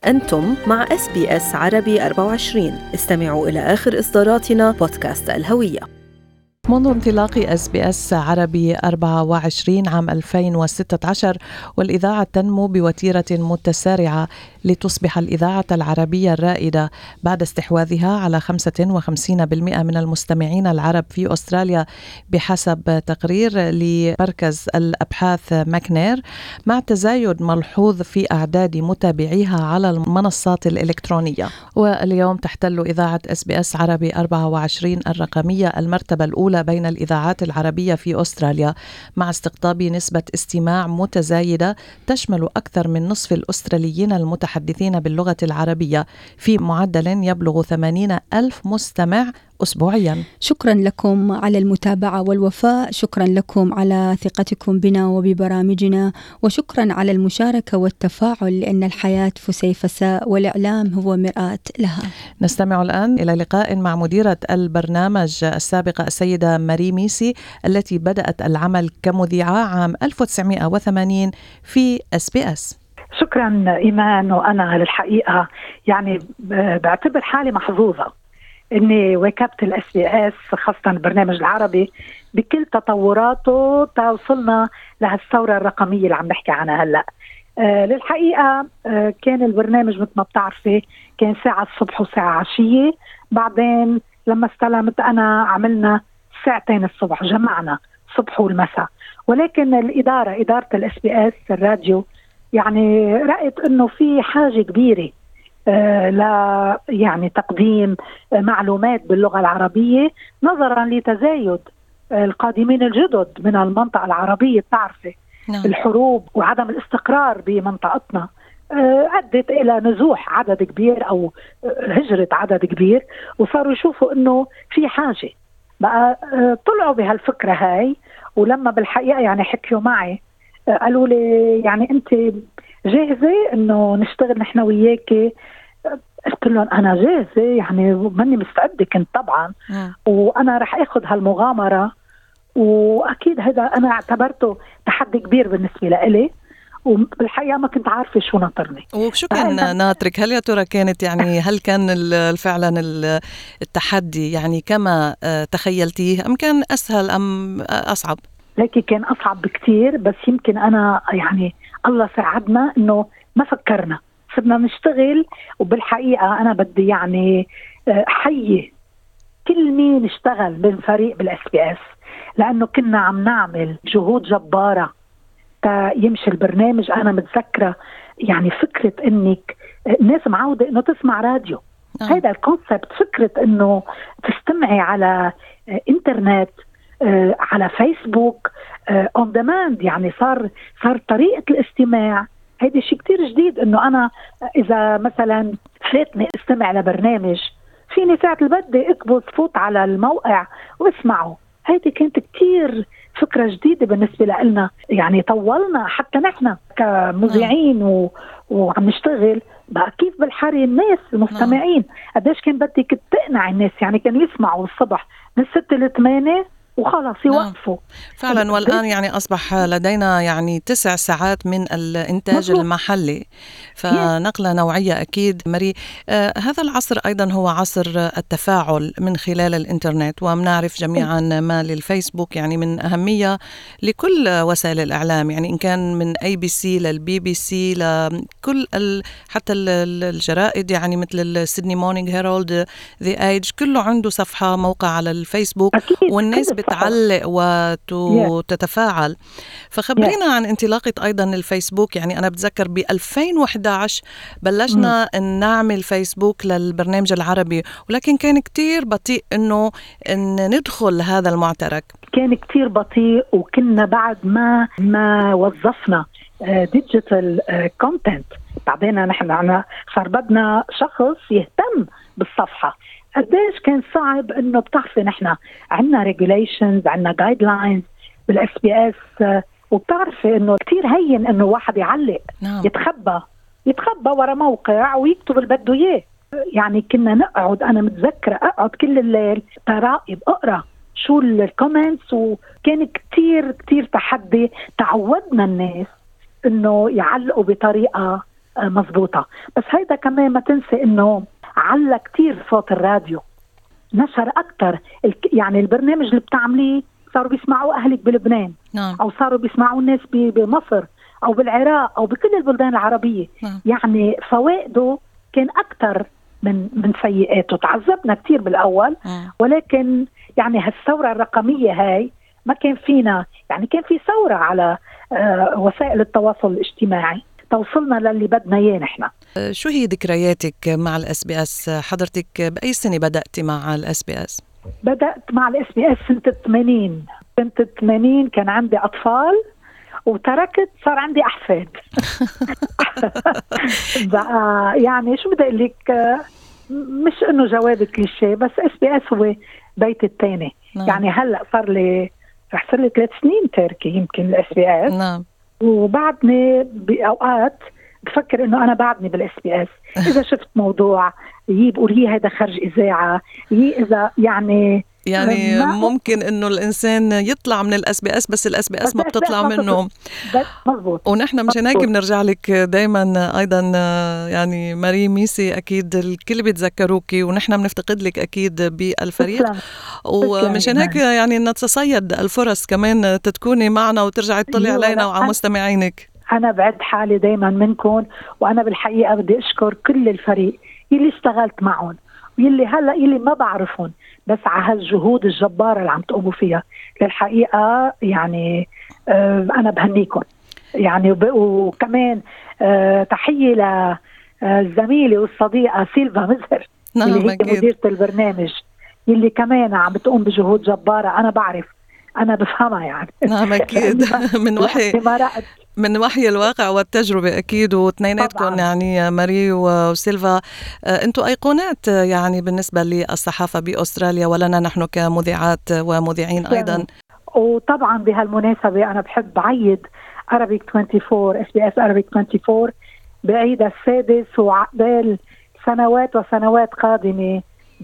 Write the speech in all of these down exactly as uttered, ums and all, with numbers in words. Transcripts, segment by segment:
أنتم مع إس بي إس عربي أربعة وعشرين. استمعوا إلى آخر إصداراتنا بودكاست الهوية. منذ انطلاق إس بي إس عربي أربعة وعشرين عام ألفين وستة عشر والإذاعة تنمو بوتيرة متسارعة لتصبح الإذاعة العربية الرائدة بعد استحواذها على خمسة وخمسين بالمئة من المستمعين العرب في أستراليا بحسب تقرير لمركز الأبحاث ماكنير، مع تزايد ملحوظ في أعداد متابعيها على المنصات الإلكترونية. واليوم تحتل إذاعة إس بي إس عربي أربعة وعشرين الرقمية المرتبة الأولى بين الإذاعات العربية في أستراليا، مع استقطاب نسبة استماع متزايدة تشمل أكثر من نصف الأستراليين المتحدثين باللغة العربية في معدل يبلغ ثمانين ألف مستمع أسبوعيا. شكرا لكم على المتابعة والوفاء، شكرا لكم على ثقتكم بنا وببرامجنا، وشكرا على المشاركة والتفاعل، لأن الحياة فسيفساء والإعلام هو مرآة لها. نستمع الآن إلى لقاء مع مديرة البرنامج السابقة السيدة ماري ميسي، التي بدأت العمل كمذيعة عام ألف وتسعمائة وثمانين في إس بي إس. شكرا إيمان. وأنا للحقيقة يعني بعتبر حالي محظوظة إني واكبت الإس بي إس، خاصة البرنامج العربي بكل تطوراته توصلنا لهالثورة الرقمية اللي عم نحكي عنها هلأ. آه للحقيقة آه كان البرنامج مثل ما بتعرفي كان ساعة الصبح وساعة عشية، بعدين لما استلمت أنا عملنا ساعتين الصبح، جمعنا الصبح والمساء. ولكن الإدارة إدارة الإس بي إس الراديو يعني رأيت إنه في حاجة كبيرة آه لا يعني تقديم آه معلومات باللغة العربية، نظرا لتزايد آه القادمين الجدد من المنطقة العربية. بتعرفي نعم. الحروب وعدم الاستقرار بمنطقتنا آه أدت إلى نزوح عدد كبير أو آه هجرة عدد كبير، وصاروا يشوفوا إنه في حاجة بقى. آه طلعوا بهالفكرة هاي، ولما بالحقيقة يعني حكيوا معي آه قالوا لي يعني أنت جاهزة إنه نشتغل نحن وياكي؟ قلت لهم أنا جاهزة، يعني مني مستعدة كنت طبعا م. وأنا رح أخذ هالمغامرة، وأكيد هذا أنا اعتبرته تحدي كبير بالنسبة لإلي، وبالحقيقة ما كنت عارفة شو ناطرني. وشو كان ناطرك؟ هل يا ترى كانت يعني هل كان فعلا التحدي يعني كما تخيلتيه، أم كان أسهل أم أصعب؟ لكن كان أصعب بكتير، بس يمكن أنا يعني الله ساعدنا إنه ما فكرنا، صرنا نشتغل. وبالحقيقة أنا بدي يعني حيي كل مين اشتغل بالفريق بالإس بي إس، لأنه كنا عم نعمل جهود جبارة تا يمشي البرنامج. أنا متذكرة يعني فكرة إنك الناس معودة إنه تسمع راديو، هذا الكونسبت، فكرة إنه تستمعي على إنترنت على فيسبوك اون ديماند، يعني صار صار طريقة الاستماع هيدا شيء كتير جديد. إنه أنا إذا مثلا فاتني استمع لبرنامج فيني ساعة البدء اكبس فوت على الموقع واسمعه. هيدي كانت كتير فكرة جديدة بالنسبة لنا، يعني طولنا حتى نحن كمذيعين و... وعم نشتغل بقى كيف بالحري الناس المستمعين قديش كان بدك تقنع الناس، يعني كانوا يسمعوا الصبح من ستة لثمانية وخلاص يوقفوا. فعلا. والآن يعني أصبح لدينا يعني تسع ساعات من الإنتاج مطلوب. المحلي، فنقلة نوعية أكيد. مري، آه هذا العصر أيضا هو عصر التفاعل من خلال الإنترنت، ومنعرف جميعا ما للفيسبوك يعني من أهمية لكل وسائل الإعلام، يعني إن كان من أي بي سي للبي بي سي لكل ال حتى الجرائد، يعني مثل السيدني مورنينج هيرالد، ذا ايج، كله عنده صفحة موقع على الفيسبوك أكيد. والناس بتعلق وتتفاعل. فخبرينا yeah. عن انطلاقة أيضا الفيسبوك. يعني أنا بتذكر ب ألفين وإحدى عشر بلشنا mm. أن نعمل فيسبوك للبرنامج العربي، ولكن كان كتير بطيء إنه إن ندخل هذا المعترك، كان كتير بطيء. وكنا بعد ما ما وظفنا ديجيتال كونتنت، بعدين نحن عنا صار بدنا شخص يهتم بالصفحة. قديش كان صعب إنه بتعرفي نحن عنا regulations، عنا guidelines بالإس بي إس، وبتعرفي إنه كتير هين إنه واحد يعلق no. يتخبى يتخبى ورا موقع ويكتب اللي بده إياه. يعني كنا نقعد، أنا متذكرة أقعد كل الليل تراقب أقرأ شو الكومنتس، وكان كتير كتير تحدي. تعودنا الناس إنه يعلقوا بطريقة مزبوطة. بس هيدا كمان ما تنسي إنه علّى كتير صوت الراديو، نشر أكتر يعني البرنامج اللي بتعمليه صاروا بيسمعوا أهلك بلبنان، نعم. أو صاروا بيسمعوا الناس بمصر أو بالعراق أو بكل البلدان العربية. نعم. يعني فوائده كان أكتر من من سيئاته. تعذبنا كتير بالأول، نعم. ولكن يعني هالثورة الرقمية هاي ما كان فينا، يعني كان في ثورة على آه وسائل التواصل الاجتماعي توصلنا للي بدنا اياه نحن. شو هي ذكرياتك مع الاس بي اس؟ حضرتك باي سنه بدأتي مع الاس بي اس؟ بدأت مع الاس بي اس سنة ثمانين. سنة ثمانين كان عندي اطفال وتركت صار عندي احفاد. بقى يعني شو بدي اقول لك، مش انه جواب كليشيه، بس اس بي اس هو بيت الثاني. نعم. يعني هلا صار لي رح صار لي ثلاث سنين تاركه يمكن الاس بي اس. نعم. وبعدني بأوقات بفكر إنه أنا بعدني بالإس بي إس. إذا شفت موضوع يي بقول هي هيدا خرج إذاعة، يي إذا يعني يعني ممكن إنه الإنسان يطلع من الإس بي إس بس الإس بي إس ما بتطلع منه. مزبوط. ونحن مشان هيك بنرجع لك دايما أيضا، يعني ماري ميسي أكيد الكل بيتذكروكي ونحن بنفتقد لك أكيد بالفريق. ومشان هيك يعني نتصيد الفرص كمان تتكوني معنا وترجعي تطلعي علينا وعلى مستمعينك. أنا بعد حالي دايما منكم، وأنا بالحقيقة بدي أشكر كل الفريق يلي اشتغلت معهم ويلي هلأ يلي ما بعرفهم، بس على هالجهود الجبارة اللي عم تقوموا فيها. للحقيقة يعني آه أنا بهنيكم يعني. وكمان آه تحية للزميلة والصديقة سيلفا مزهر. نعم اللي هي أكيد. مديرة البرنامج يلي كمان عم بتقوم بجهود جبارة. أنا بعرف، أنا بفهمها يعني. نعم أكيد. من وحي من وحي الواقع والتجربة أكيد. واثنيناتكم يعني ماري وسيلفا أنتوا أيقونات يعني بالنسبة للصحافة بأستراليا ولنا نحن كمذيعات ومذيعين أيضا. وطبعا بهالمناسبة أنا بحب عيد أرابيك أربعة وعشرين إس بي إس أرابيك أربعة وعشرين بعيدها السادس، وعقبال سنوات وسنوات قادمة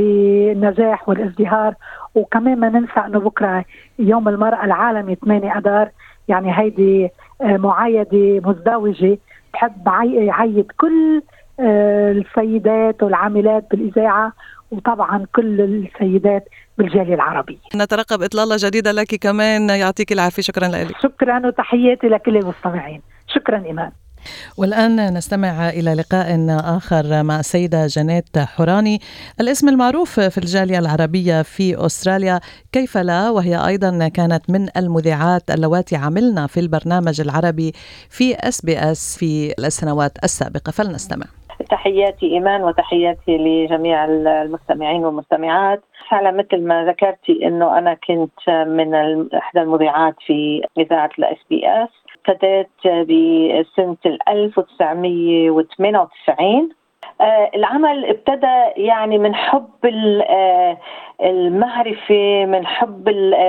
بالنجاح والازدهار. وكمان ما ننسى أنه بكرة يوم المرأة العالمي ثمانية أذار، يعني هيدي معايدة مزدوجة. بحب عيد كل السيدات والعاملات بالإذاعة، وطبعا كل السيدات بالجالية العربية. نترقب إطلالة جديدة لك كمان، يعطيك العافية. شكرا لك. شكرا وتحياتي لكل المستمعين. شكرا إيمان. والآن نستمع إلى لقاء آخر مع السيدة جانيت حوراني، الاسم المعروف في الجالية العربية في أستراليا، كيف لا، وهي أيضا كانت من المذيعات اللواتي عملنا في البرنامج العربي في إس بي إس في السنوات السابقة. فلنستمع. تحياتي إيمان وتحياتي لجميع المستمعين والمستمعات. فعلا مثل ما ذكرتي أنه أنا كنت من إحدى المذيعات في إذاعة الإس بي إس. ابتديت بسنة ألف وتسعمية وثمانية وتسعين. آه العمل ابتدى يعني من حب آه المعرفة، من حب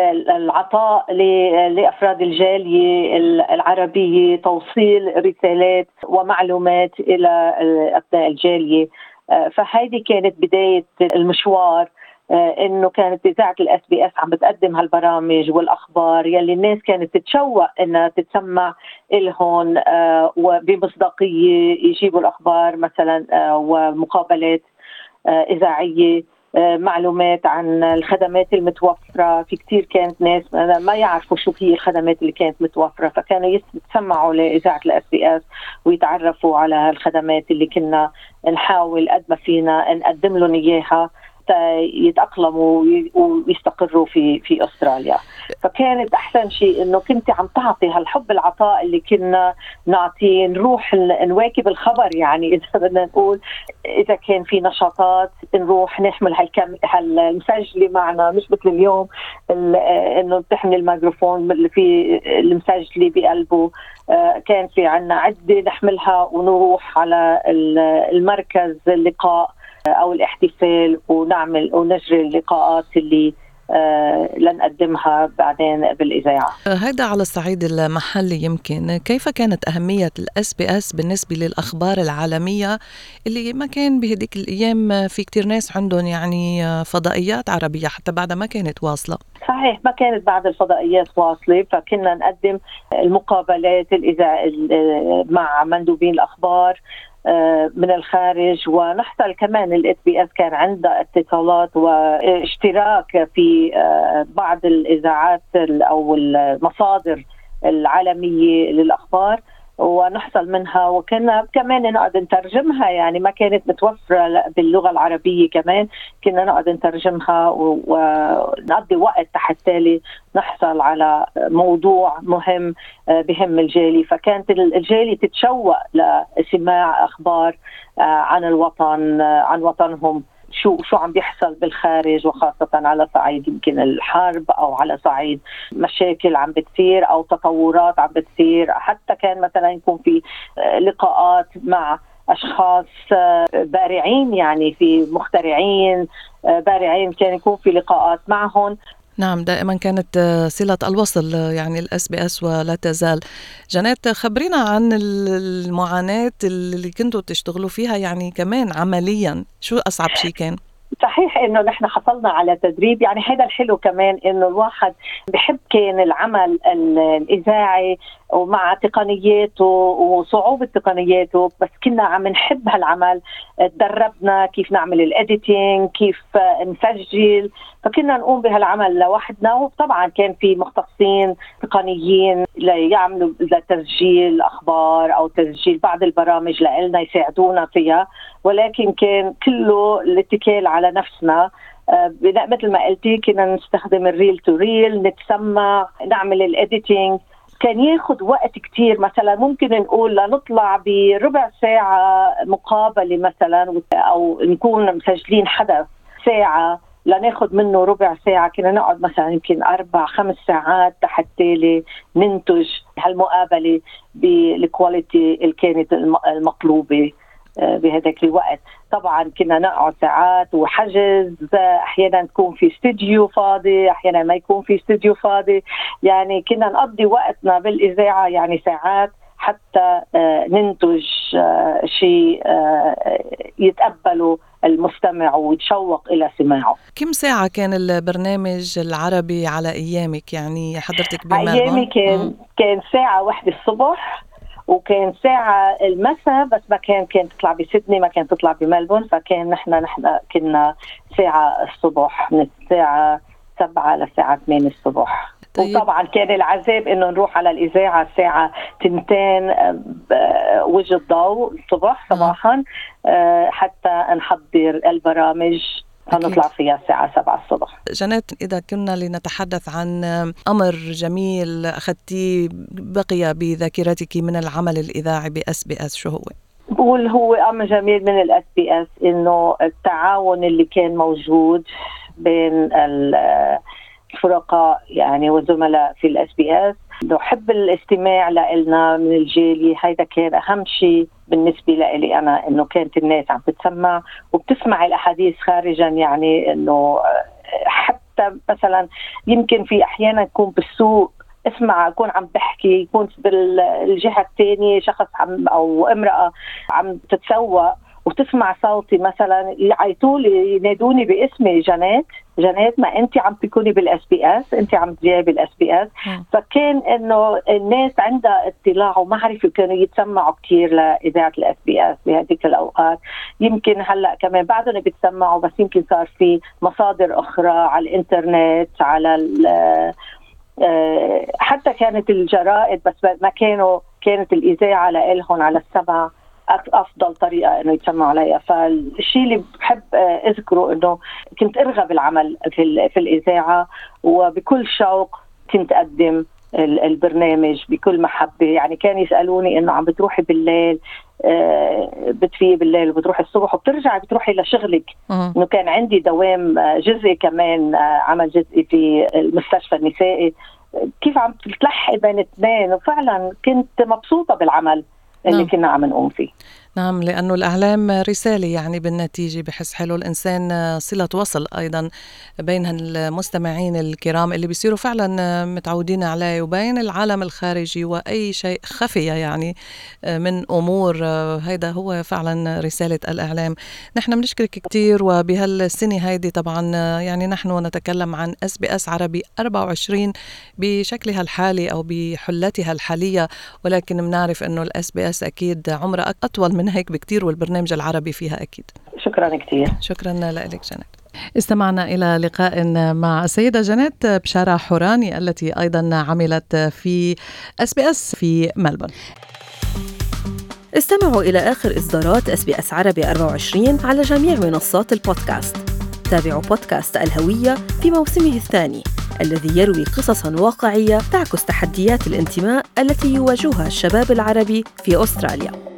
العطاء لأفراد الجالية العربية، توصيل رسالات ومعلومات إلى أبناء الجالية. آه فهذه كانت بداية المشوار. آه إنه كانت إذاعة الإس بي إس عم بتقدم هالبرامج والأخبار يلي الناس كانت تتشوق إنها تتسمع إلهن، آه وبمصداقية يجيبوا الأخبار مثلا، آه ومقابلات آه إذاعية، آه معلومات عن الخدمات المتوفرة. في كتير كانت ناس ما يعرفوا شو هي الخدمات اللي كانت متوفرة، فكانوا يسمعوا لإذاعة الإس بي إس ويتعرفوا على الخدمات اللي كنا نحاول قد ما فينا نقدم لهم إياها يتأقلموا ويستقروا في في أستراليا. فكانت أحسن شيء إنه كنت عم تعطي هالحب العطاء اللي كنا نعطيه، نروح نواكب الخبر. يعني إذا بدنا نقول إذا كان في نشاطات نروح نحمل هالكم هالمسجلة معنا، مش مثل اليوم إنه تحمل الميكروفون اللي في المسجلة بقلبه. كان في عنا عدة نحملها ونروح على المركز اللقاء أو الاحتفال ونعمل ونجري اللقاءات اللي آه لنقدمها بعدين بالإذاعة. هيدا على الصعيد المحلي يمكن كيف كانت أهمية الإس بي إس بالنسبة للأخبار العالمية اللي ما كان بهديك الأيام في كتير ناس عندهم يعني فضائيات عربية حتى بعد ما كانت واصلة؟ صحيح، ما كانت بعد الفضائيات واصلة، فكنا نقدم المقابلات الإذاعة مع مندوبين الأخبار، من الخارج. ونحصل كمان الاس بي اس كان عندها اتصالات واشتراك في بعض الإذاعات أو المصادر العالمية للأخبار ونحصل منها، وكنا كمان نقعد نترجمها، يعني ما كانت متوفرة باللغة العربية، كمان كنا نقعد نترجمها ونقضي وقت حتى نحصل على موضوع مهم بهم الجالي. فكانت الجالي تتشوق لسماع أخبار عن الوطن، عن وطنهم، شو شو عم بيحصل بالخارج، وخاصة على صعيد يمكن الحرب أو على صعيد مشاكل عم بتصير أو تطورات عم بتصير. حتى كان مثلا يكون في لقاءات مع أشخاص بارعين، يعني في مخترعين بارعين كان يكون في لقاءات معهم. نعم، دائما كانت صلة الوصل يعني الأس بي أس ولا تزال. جنات، خبرينا عن المعاناة اللي كنتوا تشتغلوا فيها، يعني كمان عمليا شو أصعب شيء كان؟ صحيح انه نحن حصلنا على تدريب، يعني هذا الحلو كمان انه الواحد بحب كان العمل الاذاعي ومع تقنياته وصعوبة تقنياته، بس كنا عم نحب هالعمل. تدربنا كيف نعمل الاديتينج، كيف نسجل، فكنا نقوم بهالعمل لوحدنا. وطبعا كان في مختصين تقنيين ليعملوا لتسجيل اخبار او تسجيل بعض البرامج لنا يساعدونا فيها، ولكن كان كله الاتكال على نفسنا. مثل ما قلتي كنا نستخدم الريل تو ريل، نتسمع، نعمل الاديتينج. كان ياخد وقت كتير، مثلا ممكن نقول لنطلع بربع ساعة مقابلة مثلا، أو نكون مسجلين حدث ساعة لناخد منه ربع ساعة، كنا نقعد مثلا يمكن أربع خمس ساعات حتى ننتج هالمقابلة بالكواليتي اللي كانت المطلوبة بهذاك الوقت. طبعا كنا نقعد ساعات وحجز، احيانا تكون في استوديو فاضي، احيانا ما يكون في استوديو فاضي، يعني كنا نقضي وقتنا بالاذاعه يعني ساعات حتى ننتج شيء يتقبله المستمع ويتشوق الى سماعه. كم ساعه كان البرنامج العربي على ايامك؟ يعني حضرتك بملبون؟ ايامي كان م. كان ساعه واحدة الصبح، وكان ساعة المساء، بس ما كان كان تطلع بسيدني، ما كان تطلع بملبون، فكان نحن نحن كنا ساعة الصبح من الساعة سبعة للساعة ثمانية الصبح. طيب. وطبعا كان العذاب إنه نروح على الإذاعة الساعة تنتين وجه الضوء الصبح صباحا حتى نحضر البرامج هنطلع فيها الساعة سبعة الصبح. جنات، إذا كنا لنتحدث عن أمر جميل أخذتيه بقي بذاكرتك من العمل الإذاعي بأس بي أس، شو هو؟ بقول هو أمر جميل من الأس بي أس إنه التعاون اللي كان موجود بين الفرقاء يعني والزملاء في الأس بي أس، نحب الاستماع لنا من الجالية. هيدا كان أهم شيء بالنسبة لي أنا، إنه كانت الناس عم تتسمع وبتسمع الأحاديث خارجا، يعني إنه حتى مثلا يمكن في أحيانا يكون بالسوق اسمع أكون عم بحكي، يكون بالجهة الثانية شخص عم أو امرأة عم تتسوق وتسمع صوتي مثلا يعيطولي ينادوني باسمي جنات جنات ما انت عم تكوني بالاس بي اس، انت عم تجي بالاس بي اس. فكان انه الناس عندها اطلاع ومعرفه، كانوا يتسمعوا كثير لاذاعه الاس بي اس بهذيك الاوقات. يمكن هلا كمان بعدهم بيتسمعوا، بس يمكن صار في مصادر اخرى على الانترنت، على حتى كانت الجرائد، بس ما كانوا كانت الاذاعه لهم على السبع أفضل طريقة إنه يتسمع عليها. فالشيء اللي بحب أذكره إنه كنت أرغب العمل في في الإذاعة، وبكل شوق كنت أقدم البرنامج بكل محبة. يعني كان يسألوني إنه عم بتروحي بالليل، بتفيقي بالليل وبتروحي الصبح وبترجعي بتروحي لشغلك. إنه كان عندي دوام جزئي كمان، عمل جزئي في المستشفى النسائي، كيف عم تلحق بين اثنين. وفعلا كنت مبسوطة بالعمل اللي نعم. كنا عم نقوم فيه. نعم، لأنه الإعلام رسالة، يعني بالنتيجة بحس حلو الإنسان صلة وصل أيضا بين المستمعين الكرام اللي بيصيروا فعلا متعودين عليه وبين العالم الخارجي، وأي شيء خفية يعني من أمور. هيدا هو فعلا رسالة الإعلام. نحن بنشكرك كتير، وبهالسنة هيدي طبعا يعني نحن نتكلم عن أس بي أس عربي أربعة وعشرين بشكلها الحالي أو بحلتها الحالية، ولكن بنعرف أنه الأس بي أس أكيد عمرها أطول من هيك بكتير، والبرنامج العربي فيها أكيد. شكرا كتير. شكرا لك جنات. استمعنا إلى لقاء مع السيدة جنات بشارة حوراني التي أيضا عملت في إس بي إس في ملبورن. استمعوا إلى آخر إصدارات إس بي إس عربي أربعة وعشرين على جميع منصات البودكاست. تابعوا بودكاست الهوية في موسمه الثاني الذي يروي قصصاً واقعية تعكس تحديات الانتماء التي يواجهها الشباب العربي في أستراليا.